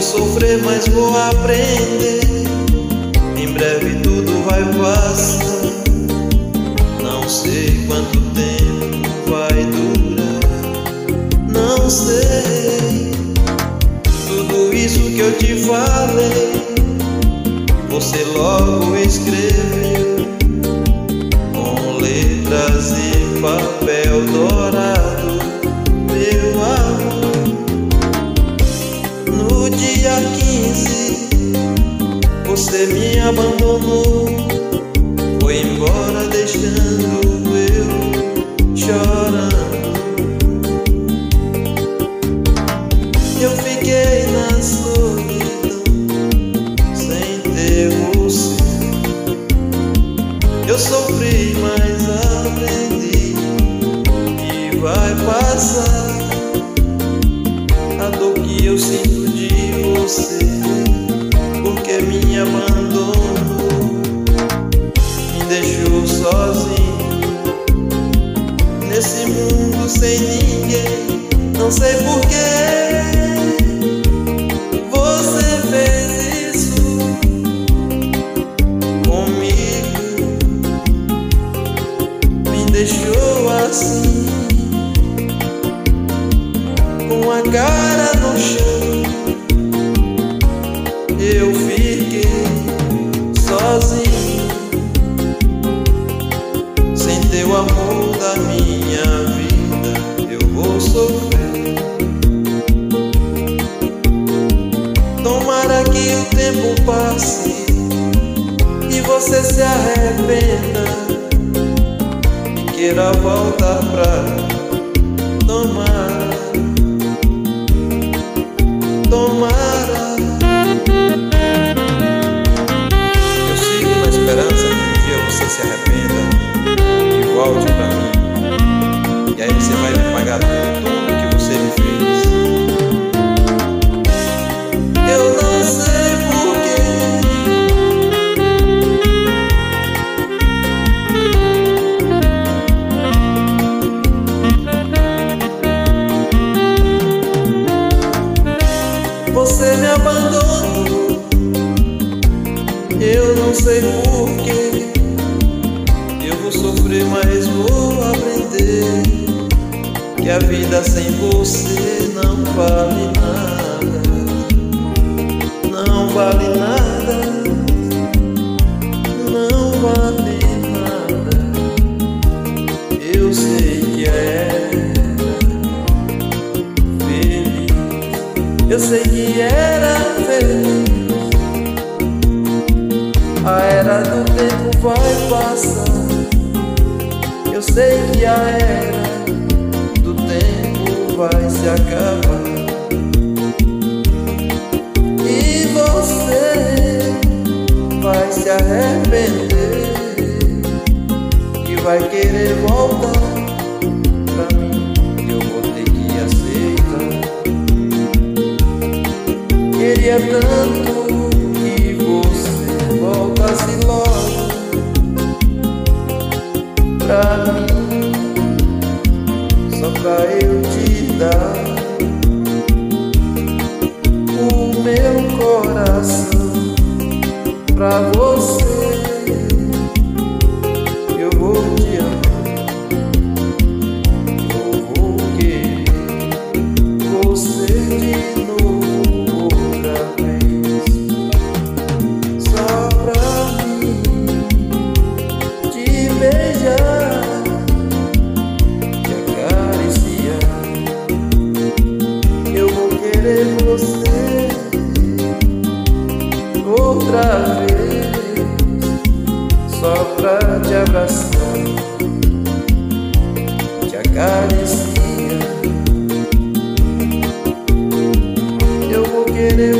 sofrer, mas vou aprender. Em breve tudo vai passar. Não sei quanto tempo vai durar, não sei. Tudo isso que eu te falei, você logo escreveu com letras e papel dourado, meu amor. No dia 15 você me abandonou, foi embora deixando eu chorando. Eu fiquei na solidão sem ter você. Eu sofri, mas aprendi que vai passar a dor que eu sinto de você, porque me abandonou, me deixou sozinho nesse mundo sem ninguém. Não sei porquê você fez isso comigo, me deixou assim, com a cara no chão. Eu fiquei sozinho, sem teu amor da minha vida eu vou sofrer. Tomara que o tempo passe e você se arrependa e queira voltar pra mim. Tomara, tomara. Eu sigo na esperança que um dia você se arrependa e volte pra mim, e aí você vai me pagar tudo que você me fez. Eu não sei porquê você me abandonou. Eu não sei porquê. Eu vou sofrer, mas vou aprender que a vida sem você não vale nada. Não vale nada, não vale nada. Eu sei que era feliz, eu sei que era feliz. A era do tempo vai passar, eu sei que a era do tempo vai se acabar. Você vai se arrepender e vai querer voltar pra mim, eu vou ter que aceitar. Queria tanto que você voltasse logo pra mim, só pra eu te dar o meu coração. Pra você eu vou te amar, eu vou querer você de novo outra vez, só pra mim te beijar, te acariciar. Eu vou querer você outra vez, só pra te abraçar, te acariciar. Eu vou querer